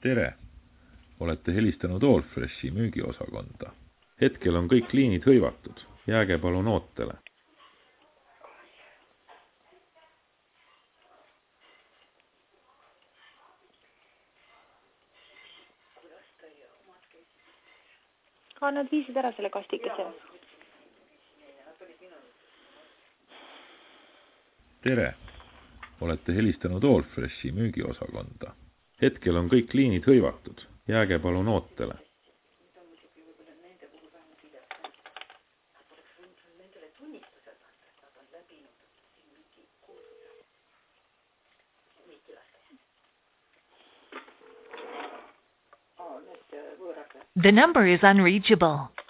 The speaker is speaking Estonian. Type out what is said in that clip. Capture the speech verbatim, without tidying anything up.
tere! Olete helistanud Allfreshi müügiosakonda. Hetkel on kõik liinid hõivatud. Jääge palun ootele. Aa, nad viisid ära selle kastikese. Tere! Olete helistanud Allfreshi müügiosakonda. Hetkel on kõik liinid hõivatud. Jääge palun ootele. The number is unreachable.